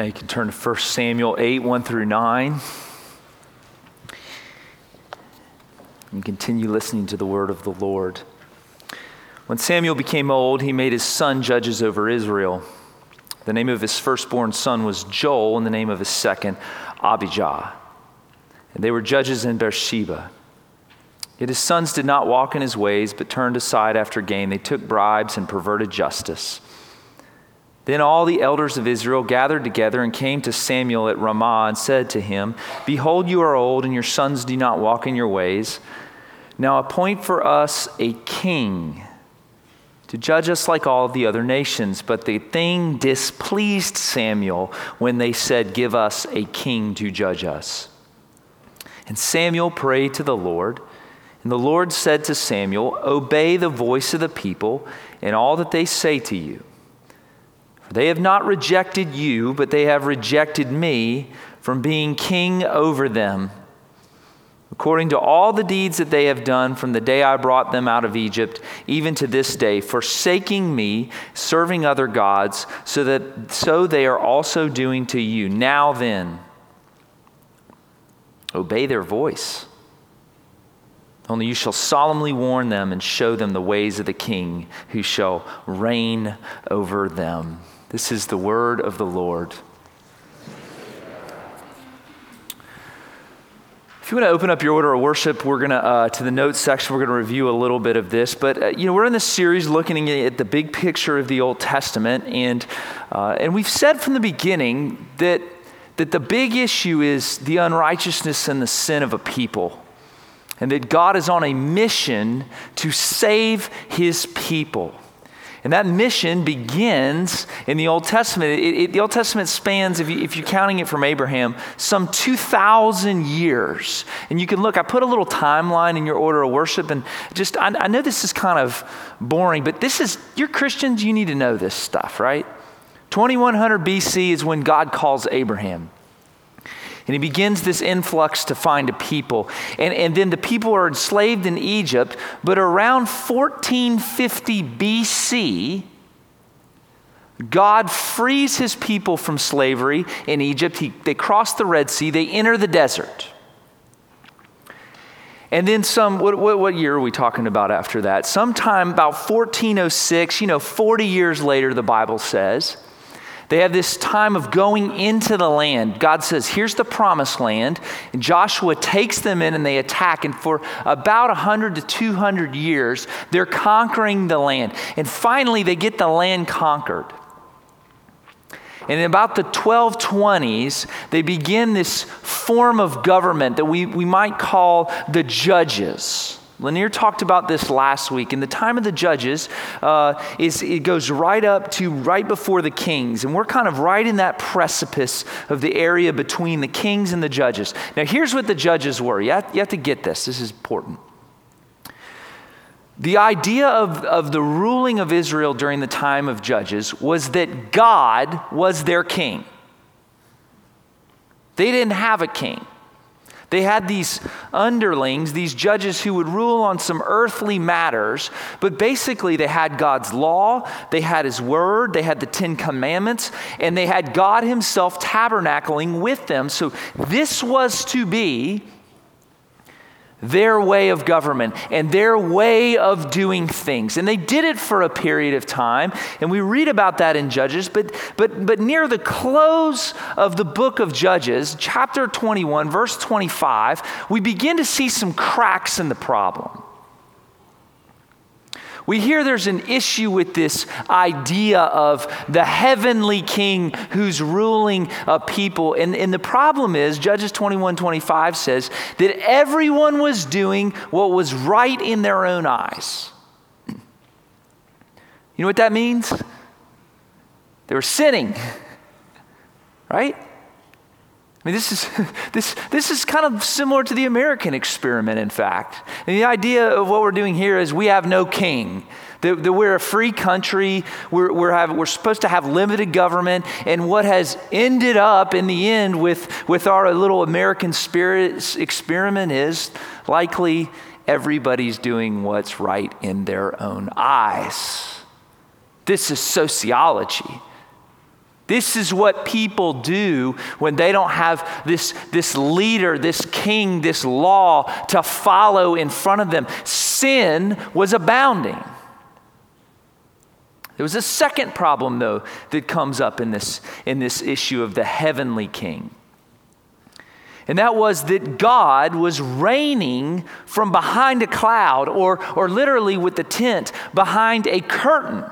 Now you can turn to 1 Samuel 8, 1 through 9. And continue listening to the word of the Lord. When Samuel became old, he made his son judges over Israel. The name of his firstborn son was Joel, and the name of his second, Abijah. And they were judges in Beersheba. Yet his sons did not walk in his ways, but turned aside after gain. They took bribes and perverted justice. Then all the elders of Israel gathered together and came to Samuel at Ramah and said to him, "Behold, you are old, and your sons do not walk in your ways. Now appoint for us a king to judge us like all the other nations." But the thing displeased Samuel when they said, "Give us a king to judge us." And Samuel prayed to the Lord. And the Lord said to Samuel, "Obey the voice of the people and all that they say to you. For they have not rejected you, but they have rejected me from being king over them, according to all the deeds that they have done from the day I brought them out of Egypt, even to this day, forsaking me, serving other gods, so they are also doing to you. Now then, obey their voice. Only you shall solemnly warn them and show them the ways of the king who shall reign over them." This is the word of the Lord. If you want to open up your order of worship, we're going to the notes section, we're going to review a little bit of this. But, we're in this series looking at the big picture of the Old Testament. And we've said from the beginning that the big issue is the unrighteousness and the sin of a people. And that God is on a mission to save his people. And that mission begins in the Old Testament. The Old Testament spans, if you're counting it from Abraham, some 2,000 years. And you can look, I put a little timeline in your order of worship. And I know this is kind of boring, but you're Christians, you need to know this stuff, right? 2100 BC is when God calls Abraham. And he begins this influx to find a people. And then the people are enslaved in Egypt. But around 1450 BC, God frees his people from slavery in Egypt. They cross the Red Sea. They enter the desert. And then what year are we talking about after that? Sometime about 1406, 40 years later, the Bible says, they have this time of going into the land. God says, here's the promised land. And Joshua takes them in and they attack. And for about 100 to 200 years, they're conquering the land. And finally, they get the land conquered. And in about the 1220s, they begin this form of government that we might call the judges. Lanier talked about this last week. In the time of the judges, it goes right up to right before the kings. And we're kind of right in that precipice of the area between the kings and the judges. Now, here's what the judges were. You have to get this. This is important. The idea of the ruling of Israel during the time of judges was that God was their king. They didn't have a king. They had these underlings, these judges who would rule on some earthly matters, but basically they had God's law, they had his word, they had the 10 Commandments, and they had God himself tabernacling with them. So this was to be their way of government and their way of doing things. And they did it for a period of time. And we read about that in Judges. But near the close of the book of Judges, chapter 21, verse 25, we begin to see some cracks in the problem. We hear there's an issue with this idea of the heavenly king who's ruling a people. And the problem is, Judges 21:25 says that everyone was doing what was right in their own eyes. You know what that means? They were sinning, right? I mean, this is kind of similar to the American experiment, in fact. And the idea of what we're doing here is we have no king. That we're a free country. We're supposed to have limited government. And what has ended up in the end with our little American spirit experiment is likely everybody's doing what's right in their own eyes. This is sociology. This is what people do when they don't have this leader, this king, this law to follow in front of them. Sin was abounding. There was a second problem, though, that comes up in this issue of the heavenly king. And that was that God was reigning from behind a cloud, or literally with the tent behind a curtain.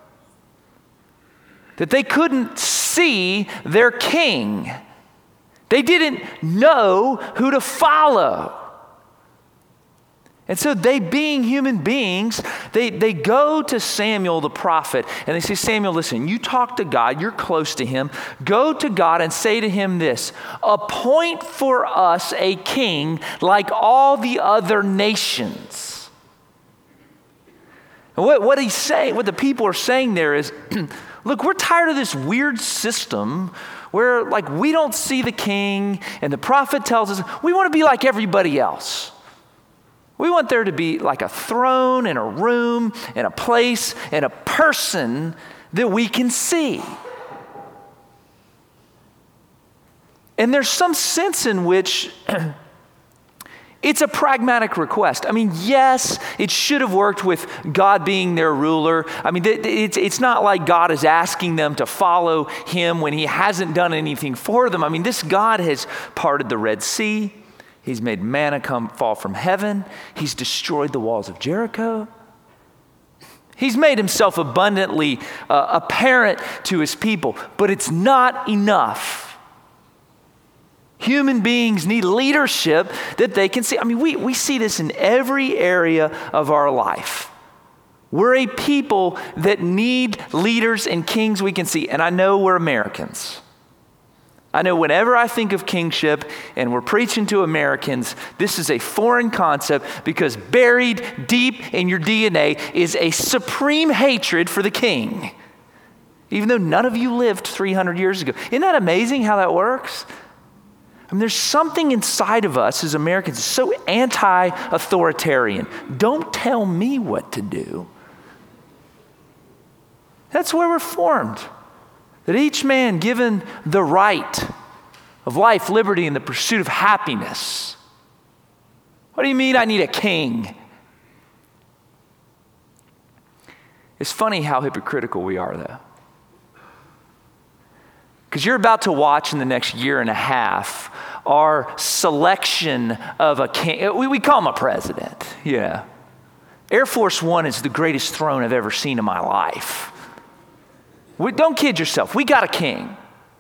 That they couldn't see their king. They didn't know who to follow. And so they, being human beings, they go to Samuel the prophet and they say, Samuel, listen, you talk to God, you're close to him. Go to God and say to him this: appoint for us a king like all the other nations. And what he's saying, what the people are saying there is, look, we're tired of this weird system where like we don't see the king and the prophet tells us we want to be like everybody else. We want there to be like a throne and a room and a place and a person that we can see. And there's some sense in which it's a pragmatic request. I mean, yes, it should have worked with God being their ruler. I mean, it's not like God is asking them to follow him when he hasn't done anything for them. I mean, this God has parted the Red Sea. He's made manna fall from heaven. He's destroyed the walls of Jericho. He's made himself abundantly apparent to his people, but it's not enough. Human beings need leadership that they can see. I mean, we see this in every area of our life. We're a people that need leaders and kings we can see. And I know we're Americans. I know whenever I think of kingship and we're preaching to Americans, this is a foreign concept because buried deep in your DNA is a supreme hatred for the king, even though none of you lived 300 years ago. Isn't that amazing how that works? I mean, there's something inside of us as Americans so anti-authoritarian. Don't tell me what to do. That's where we're formed. That each man given the right of life, liberty, and the pursuit of happiness. What do you mean I need a king? It's funny how hypocritical we are, though. Because you're about to watch in the next year and a half our selection of a king. We call him a president, yeah. Air Force One is the greatest throne I've ever seen in my life. Don't kid yourself. We got a king.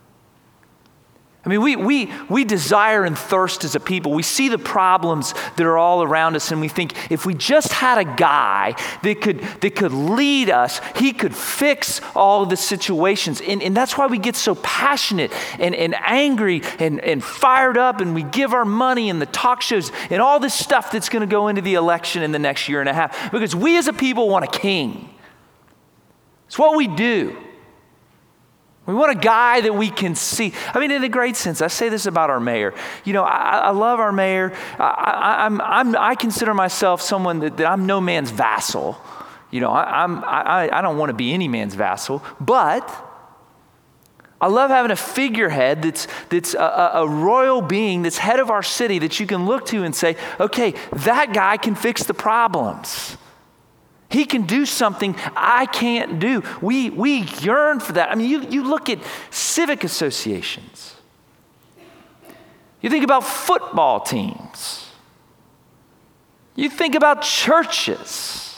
I mean, we desire and thirst as a people. We see the problems that are all around us, and we think if we just had a guy that could lead us, he could fix all of the situations. And that's why we get so passionate and angry and fired up, and we give our money in the talk shows and all this stuff that's going to go into the election in the next year and a half. Because we as a people want a king. It's what we do. We want a guy that we can see. I mean, in a great sense, I say this about our mayor. You know, I love our mayor. I consider myself someone that I'm no man's vassal. You know, I don't want to be any man's vassal, but I love having a figurehead that's a royal being that's head of our city that you can look to and say, okay, that guy can fix the problems. He can do something I can't do. We yearn for that. I mean, you look at civic associations. You think about football teams. You think about churches.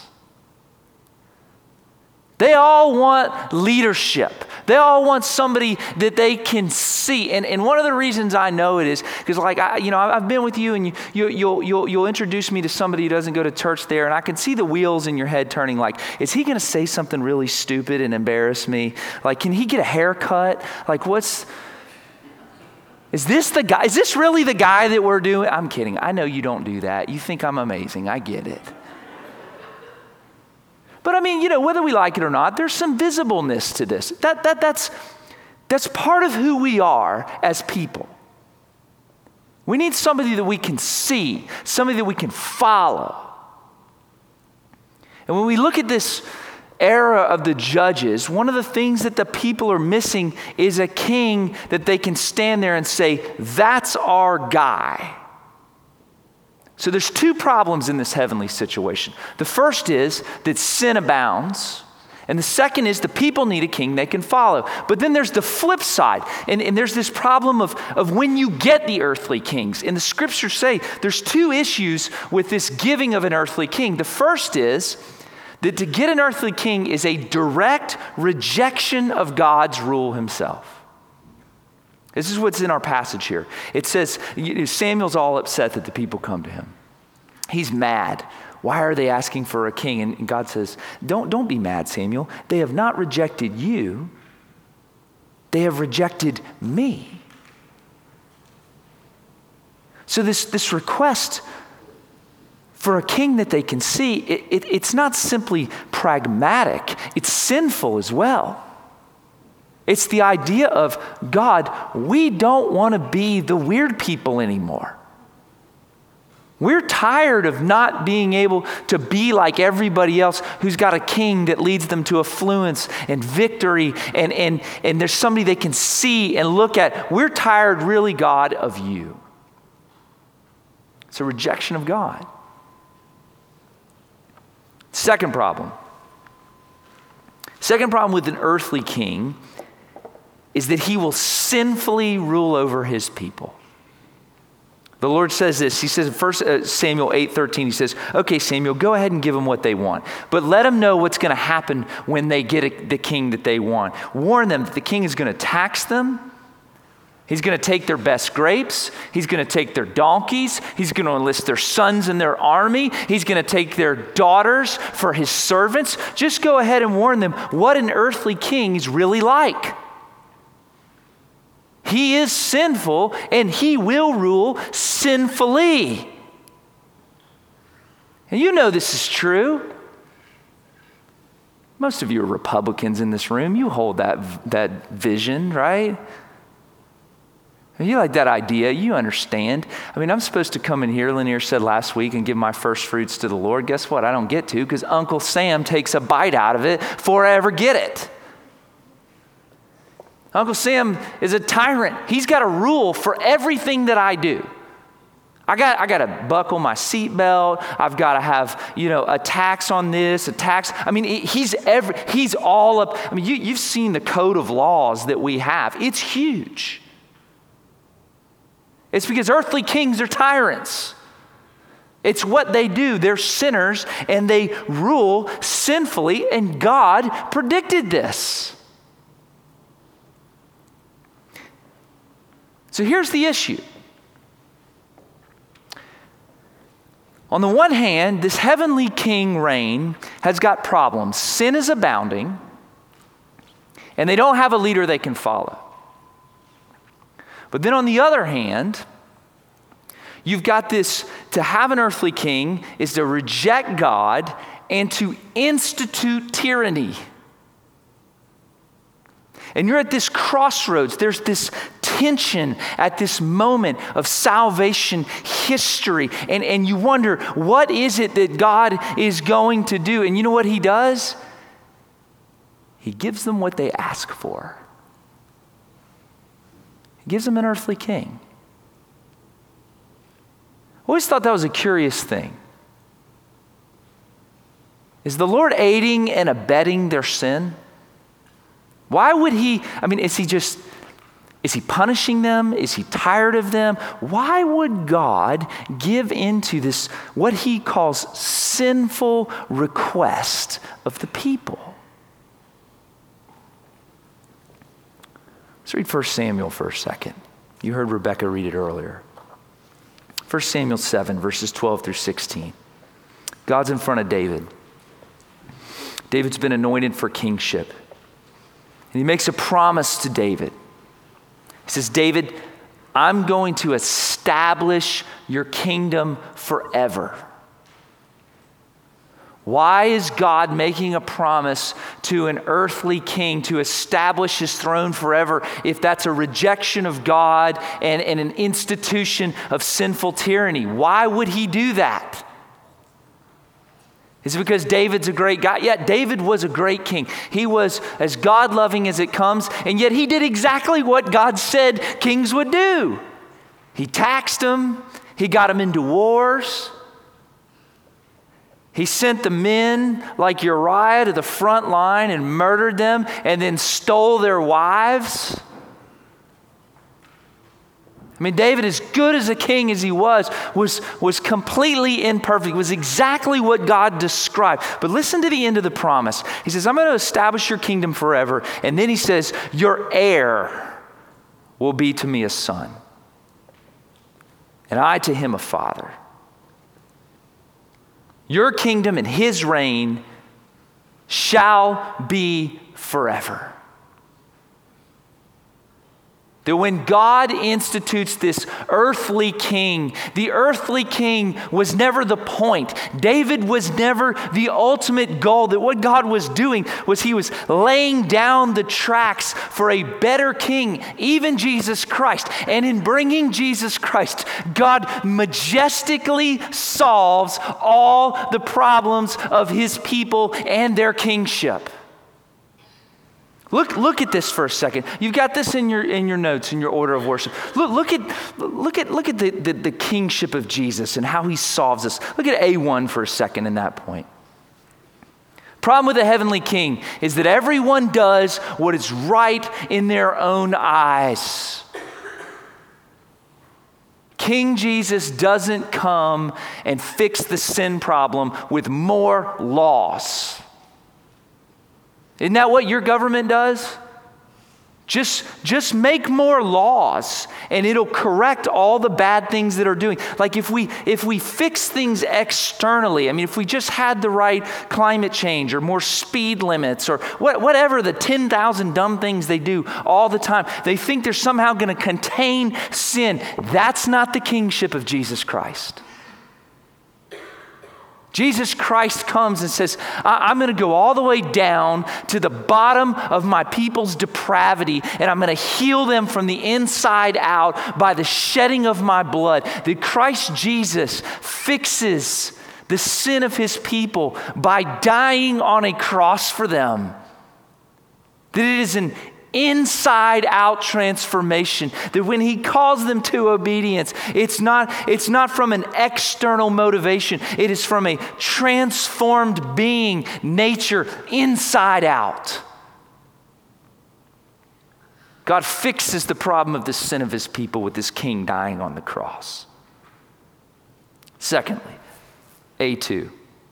They all want leadership. They all want somebody that they can see. And one of the reasons I know it is because, like, I've been with you, and you'll introduce me to somebody who doesn't go to church there, and I can see the wheels in your head turning. Like, is he going to say something really stupid and embarrass me? Like, can he get a haircut? Like, is this the guy? Is this really the guy that we're doing? I'm kidding. I know you don't do that. You think I'm amazing. I get it. But I mean, whether we like it or not, there's some visibleness to this. That's part of who we are as people. We need somebody that we can see, somebody that we can follow. And when we look at this era of the judges, one of the things that the people are missing is a king that they can stand there and say, that's our guy. So there's two problems in this heavenly situation. The first is that sin abounds. And the second is the people need a king they can follow. But then there's the flip side. And there's this problem of when you get the earthly kings. And the scriptures say there's two issues with this giving of an earthly king. The first is that to get an earthly king is a direct rejection of God's rule himself. This is what's in our passage here. It says, Samuel's all upset that the people come to him. He's mad. Why are they asking for a king? And God says, don't be mad, Samuel. They have not rejected you. They have rejected me. So this request for a king that they can see, it's not simply pragmatic. It's sinful as well. It's the idea of, God, we don't want to be the weird people anymore. We're tired of not being able to be like everybody else who's got a king that leads them to affluence and victory, and there's somebody they can see and look at. We're tired, really, God, of you. It's a rejection of God. Second problem with an earthly king is that he will sinfully rule over his people. The Lord says this. He says in 1 Samuel 8:13, he says, okay, Samuel, go ahead and give them what they want. But let them know what's going to happen when they get the king that they want. Warn them that the king is going to tax them. He's going to take their best grapes. He's going to take their donkeys. He's going to enlist their sons in their army. He's going to take their daughters for his servants. Just go ahead and warn them what an earthly king is really like. He is sinful, and he will rule sinfully. And you know this is true. Most of you are Republicans in this room. You hold that vision, right? You like that idea. You understand. I mean, I'm supposed to come in here, Lanier said last week, and give my first fruits to the Lord. Guess what? I don't get to because Uncle Sam takes a bite out of it before I ever get it. Uncle Sam is a tyrant. He's got a rule for everything that I do. I got to buckle my seatbelt. I've got to have, a tax on this, a tax. I mean, he's all up. I mean, you've seen the code of laws that we have. It's huge. It's because earthly kings are tyrants. It's what they do. They're sinners and they rule sinfully, and God predicted this. So here's the issue. On the one hand, this heavenly king reign has got problems. Sin is abounding, and they don't have a leader they can follow. But then on the other hand, you've got this, to have an earthly king is to reject God and to institute tyranny. And you're at this crossroads. There's this tension at this moment of salvation history. And you wonder, what is it that God is going to do? And you know what he does? He gives them what they ask for. He gives them an earthly king. I always thought that was a curious thing. Is the Lord aiding and abetting their sin? Why would he, is he punishing them? Is he tired of them? Why would God give into this, what he calls sinful request of the people? Let's read 1 Samuel for a second. You heard Rebecca read it earlier. 1 Samuel 7, verses 12 through 16. God's in front of David. David's been anointed for kingship. And he makes a promise to David. He says, David, I'm going to establish your kingdom forever. Why is God making a promise to an earthly king to establish his throne forever if that's a rejection of God and an institution of sinful tyranny? Why would he do that? Is it because David's a great guy? Yeah, David was a great king. He was as God-loving as it comes, and yet he did exactly what God said kings would do. He taxed them. He got them into wars. He sent the men like Uriah to the front line and murdered them and then stole their wives. I mean, David, as good as a king as he was completely imperfect, was exactly what God described. But listen to the end of the promise. He says, I'm going to establish your kingdom forever. And then he says, your heir will be to me a son, and I to him a father. Your kingdom and his reign shall be forever. That when God institutes this earthly king, the earthly king was never the point. David was never the ultimate goal. That what God was doing was he was laying down the tracks for a better king, even Jesus Christ. And in bringing Jesus Christ, God majestically solves all the problems of his people and their kingship. Look at this for a second. You've got this in your notes, in your order of worship. Look at the kingship of Jesus and how he solves this. Look at A1 for a second in that point. Problem with the heavenly king is that everyone does what is right in their own eyes. King Jesus doesn't come and fix the sin problem with more laws. Isn't that what your government does? Just make more laws and it'll correct all the bad things that are doing. Like if we fix things externally, I mean, if we just had the right climate change or more speed limits or whatever the 10,000 dumb things they do all the time, they think they're somehow going to contain sin. That's not the kingship of Jesus Christ. Jesus Christ comes and says, I'm going to go all the way down to the bottom of my people's depravity, and I'm going to heal them from the inside out by the shedding of my blood. That Christ Jesus fixes the sin of his people by dying on a cross for them. That it is an inside out transformation, that when he calls them to obedience, it's not from an external motivation. It is from a transformed being, nature, inside out. God fixes the problem of the sin of his people with this king dying on the cross. Secondly, A2.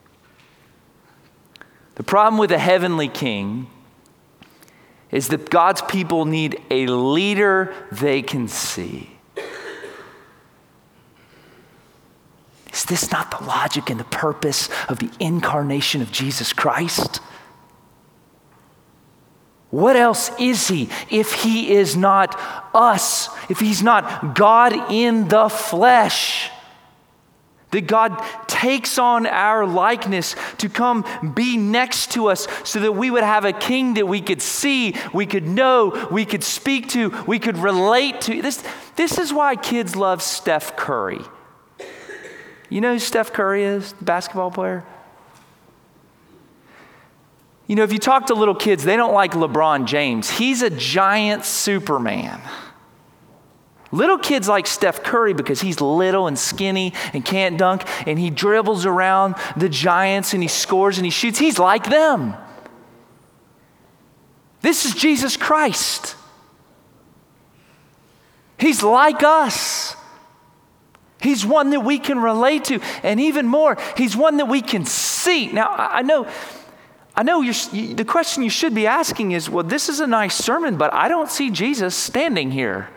The problem with a heavenly king is that God's people need a leader they can see. Is this not the logic and the purpose of the incarnation of Jesus Christ? What else is he if he is not us, if he's not God in the flesh? That God takes on our likeness to come be next to us so that we would have a king that we could see, we could know, we could speak to, we could relate to. This is why kids love Steph Curry. You know who Steph Curry is, the basketball player? You know, if you talk to little kids, they don't like LeBron James. He's a giant Superman. Little kids like Steph Curry because he's little and skinny and can't dunk, and he dribbles around the giants and he scores and he shoots. He's like them. This is Jesus Christ. He's like us. He's one that we can relate to, and even more, he's one that we can see. Now, I know the question you should be asking is, well, this is a nice sermon, but I don't see Jesus standing here.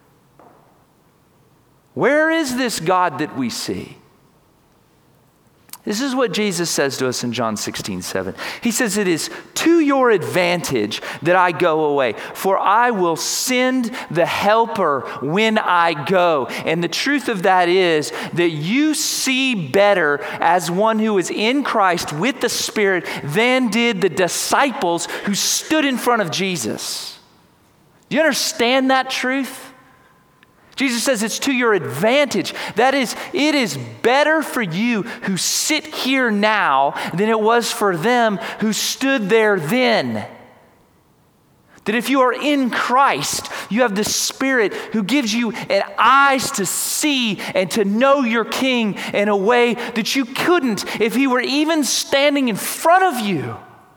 Where is this God that we see? This is what Jesus says to us in John 16:7. He says, it is to your advantage that I go away, for I will send the helper when I go. And the truth of that is that you see better as one who is in Christ with the Spirit than did the disciples who stood in front of Jesus. Do you understand that truth? Jesus says it's to your advantage. That is, it is better for you who sit here now than it was for them who stood there then. That if you are in Christ, you have the Spirit who gives you eyes to see and to know your King in a way that you couldn't if he were even standing in front of you.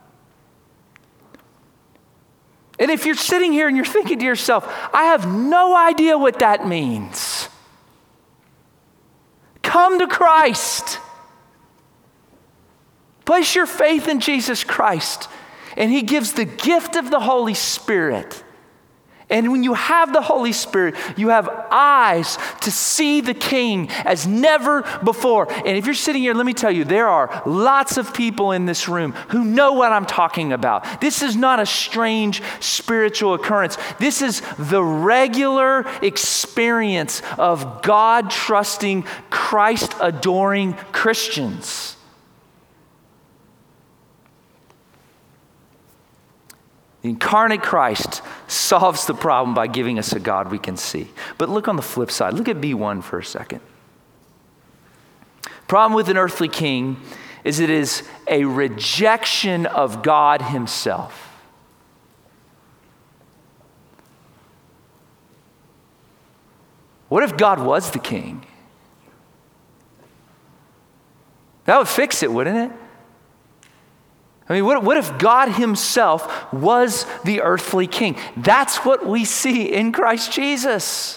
And if you're sitting here and you're thinking to yourself, I have no idea what that means, come to Christ. Place your faith in Jesus Christ. And he gives the gift of the Holy Spirit. And when you have the Holy Spirit, you have eyes to see the King as never before. And if you're sitting here, let me tell you, there are lots of people in this room who know what I'm talking about. This is not a strange spiritual occurrence. This is the regular experience of God-trusting, Christ-adoring Christians. The incarnate Christ solves the problem by giving us a God we can see. But look on the flip side. Look at B1 for a second. Problem with an earthly king is it is a rejection of God himself. What if God was the king? That would fix it, wouldn't it? I mean, what if God himself was the earthly king? That's what we see in Christ Jesus.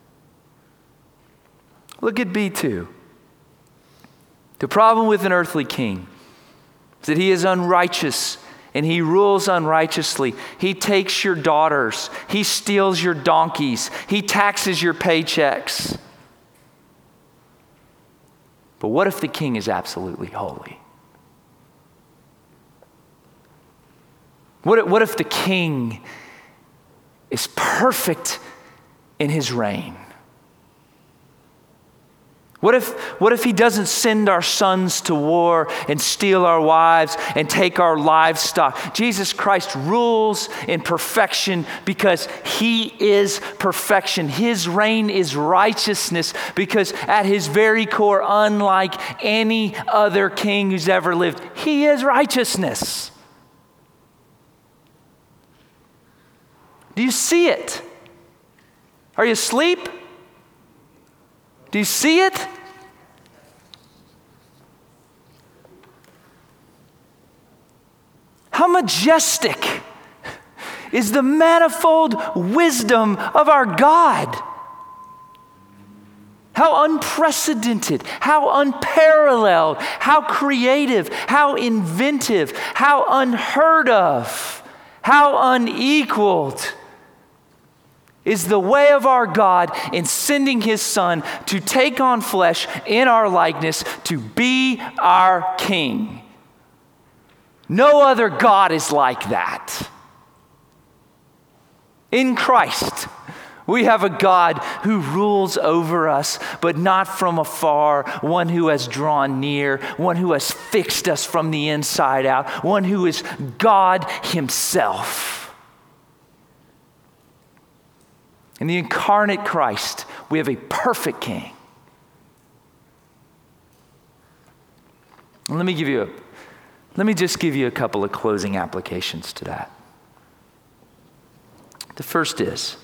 Look at B2. The problem with an earthly king is that he is unrighteous and he rules unrighteously. He takes your daughters. He steals your donkeys. He taxes your paychecks. But what if the king is absolutely holy? What if the king is perfect in his reign? What if he doesn't send our sons to war and steal our wives and take our livestock? Jesus Christ rules in perfection because he is perfection. His reign is righteousness because at his very core, unlike any other king who's ever lived, he is righteousness. Do you see it? Are you asleep? Do you see it? How majestic is the manifold wisdom of our God? How unprecedented, how unparalleled, how creative, how inventive, how unheard of, how unequaled is the way of our God in sending his Son to take on flesh in our likeness to be our King. No other God is like that. In Christ, we have a God who rules over us, but not from afar, one who has drawn near, one who has fixed us from the inside out, one who is God himself. In the incarnate Christ, we have a perfect king. And let me just give you a couple of closing applications to that. The first is,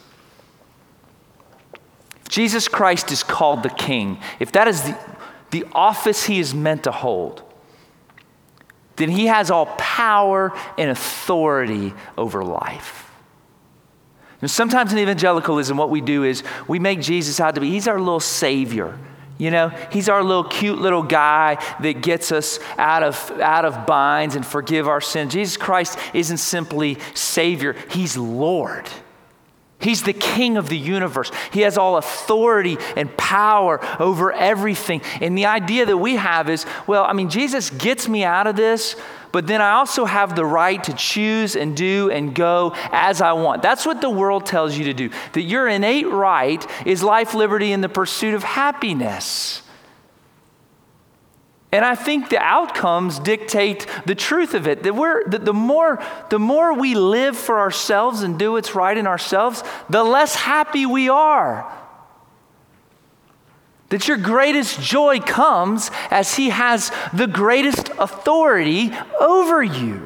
if Jesus Christ is called the king, if that is the office he is meant to hold, then he has all power and authority over life. And sometimes in evangelicalism, what we do is we make Jesus out to be, he's our little savior. You know, he's our little cute little guy that gets us out of binds and forgive our sins. Jesus Christ isn't simply Savior, he's Lord. He's the King of the universe. He has all authority and power over everything. And the idea that we have is, well, I mean, Jesus gets me out of this, but then I also have the right to choose and do and go as I want. That's what the world tells you to do. That your innate right is life, liberty, and the pursuit of happiness. And I think the outcomes dictate the truth of it. That the more we live for ourselves and do what's right in ourselves, the less happy we are. That your greatest joy comes as he has the greatest authority over you.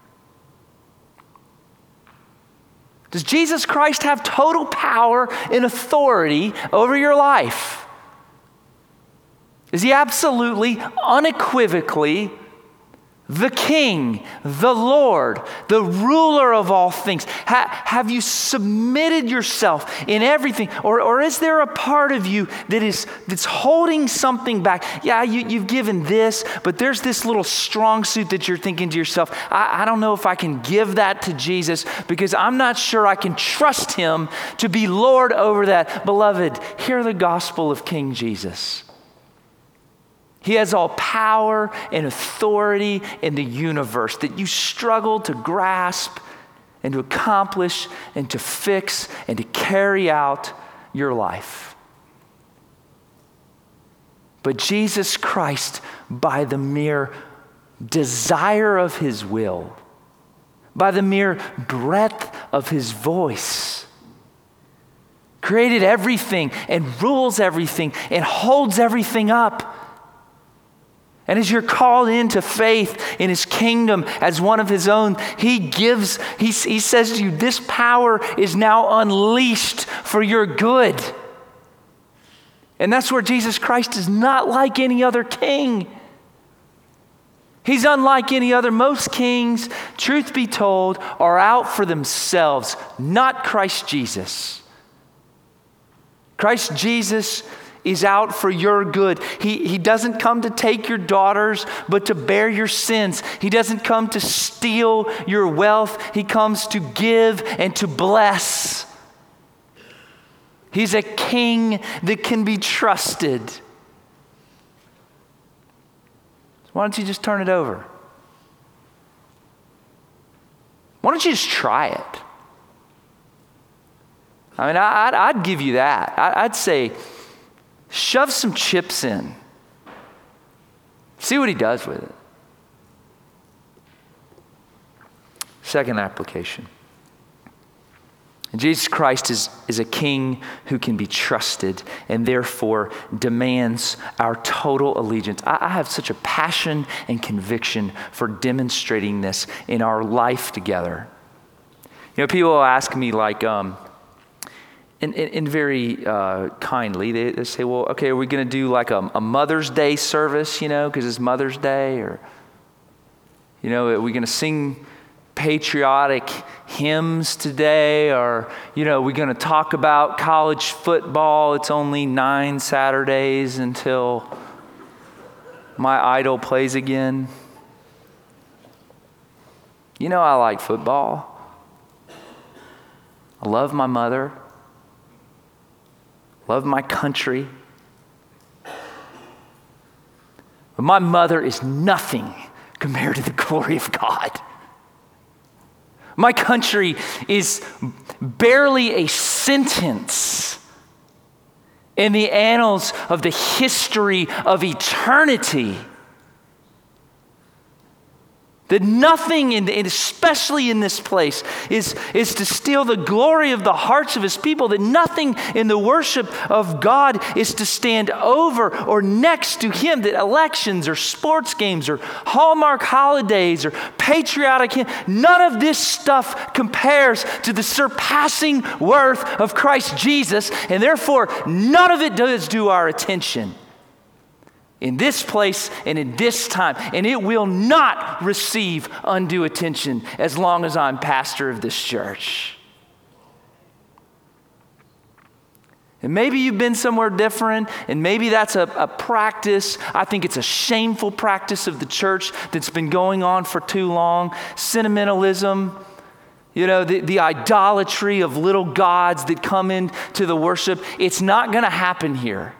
Does Jesus Christ have total power and authority over your life? Is he absolutely, unequivocally the King, the Lord, the ruler of all things? Have you submitted yourself in everything? Or is there a part of you that's holding something back? Yeah, you've given this, but there's this little strong suit that you're thinking to yourself, I don't know if I can give that to Jesus because I'm not sure I can trust him to be Lord over that. Beloved, hear the gospel of King Jesus. He has all power and authority in the universe that you struggle to grasp and to accomplish and to fix and to carry out your life. But Jesus Christ, by the mere desire of his will, by the mere breath of his voice, created everything and rules everything and holds everything up. And as you're called into faith in his kingdom as one of his own, he says to you, this power is now unleashed for your good. And that's where Jesus Christ is not like any other king. He's unlike any other. Most kings, truth be told, are out for themselves, not Christ Jesus. Christ Jesus is out for your good. He doesn't come to take your daughters, but to bear your sins. He doesn't come to steal your wealth. He comes to give and to bless. He's a king that can be trusted. Why don't you just turn it over? Why don't you just try it? I mean, I'd give you that. I'd say, shove some chips in. See what he does with it. Second application. Jesus Christ is a king who can be trusted and therefore demands our total allegiance. I have such a passion and conviction for demonstrating this in our life together. You know, people will ask me like, and very kindly, they say, well, okay, are we going to do like a Mother's Day service, because it's Mother's Day? Or, are we going to sing patriotic hymns today? Or, are we going to talk about college football? It's only 9 Saturdays until my idol plays again. I like football. I love my mother. Love my country. But my mother is nothing compared to the glory of God. My country is barely a sentence in the annals of the history of eternity. That nothing, and especially in this place, is to steal the glory of the hearts of his people. That nothing in the worship of God is to stand over or next to him. That elections or sports games or Hallmark holidays or patriotic hymns, none of this stuff compares to the surpassing worth of Christ Jesus. And therefore, none of it does due our attention in this place and in this time. And it will not receive undue attention as long as I'm pastor of this church. And maybe you've been somewhere different, and maybe that's a practice. I think it's a shameful practice of the church that's been going on for too long. Sentimentalism, the idolatry of little gods that come into the worship. It's not going to happen here.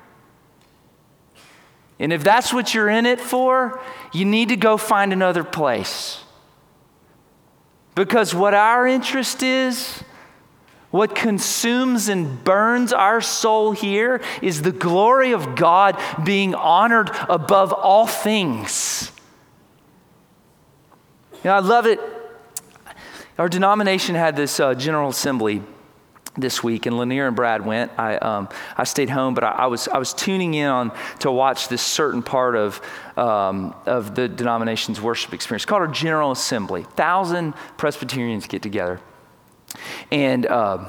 And if that's what you're in it for, you need to go find another place. Because what our interest is, what consumes and burns our soul here, is the glory of God being honored above all things. I love it. Our denomination had this General Assembly this week, and Lanier and Brad went. I stayed home, but I was tuning in on to watch this certain part of the denomination's worship experience called our General Assembly. 1,000 Presbyterians get together, and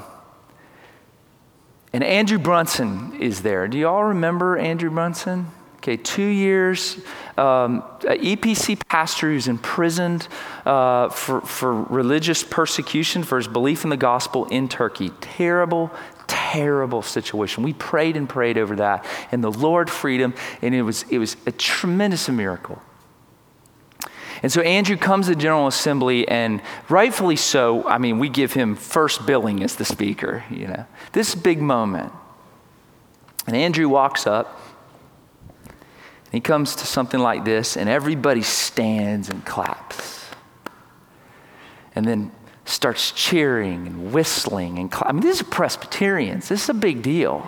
Andrew Brunson is there. Do you all remember Andrew Brunson? Okay, 2 years, EPC pastor who's imprisoned for religious persecution for his belief in the gospel in Turkey. Terrible, terrible situation. We prayed and prayed over that, and the Lord freed him, and it was a tremendous miracle. And so Andrew comes to General Assembly, and rightfully so, I mean, we give him first billing as the speaker, you know. This big moment. And Andrew walks up. He comes to something like this, and everybody stands and claps. And then starts cheering and whistling and I mean, these are Presbyterians. This is a big deal.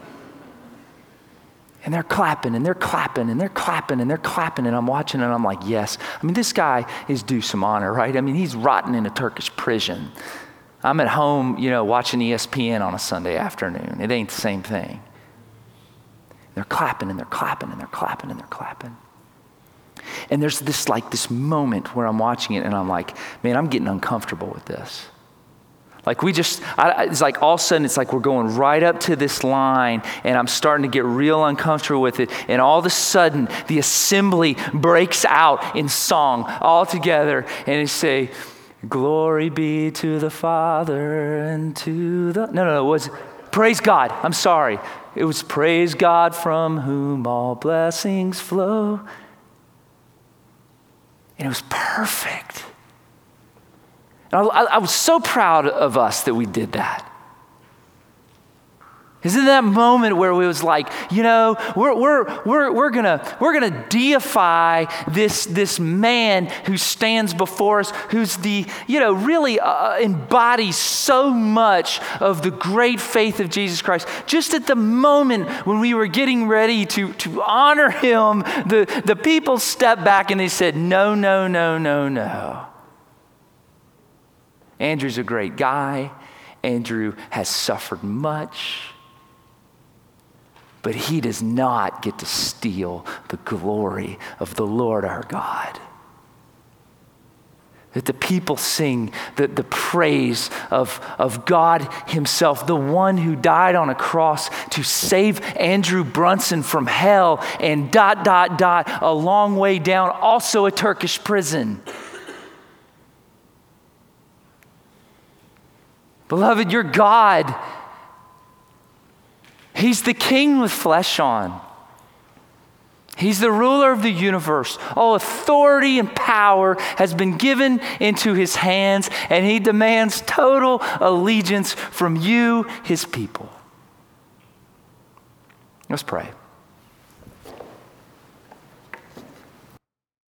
And they're clapping, and they're clapping, and they're clapping, and they're clapping, and I'm watching, and I'm like, yes. I mean, this guy is due some honor, right? I mean, he's rotting in a Turkish prison. I'm at home, you know, watching ESPN on a Sunday afternoon. It ain't the same thing. They're clapping, and they're clapping, and they're clapping, and they're clapping. And there's this moment where I'm watching it, and I'm like, man, I'm getting uncomfortable with this. Like it's like all of a sudden, it's like we're going right up to this line, and I'm starting to get real uncomfortable with it. And all of a sudden, the assembly breaks out in song all together, and they say, glory be to the Father and to the... No, it was praise God. I'm sorry. It was praise God from whom all blessings flow. And it was perfect. And I was so proud of us that we did that. Isn't that moment where we was like, you know, we're gonna deify this man who stands before us, who's the, you know, really embodies so much of the great faith of Jesus Christ. Just at the moment when we were getting ready to honor him, the people stepped back and they said, no. Andrew's a great guy. Andrew has suffered much. But he does not get to steal the glory of the Lord our God. That the people sing the praise of God himself, the one who died on a cross to save Andrew Brunson from hell and ... a long way down, also a Turkish prison. Beloved, your God, he's the king with flesh on. He's the ruler of the universe. All authority and power has been given into his hands, and he demands total allegiance from you, his people. Let's pray.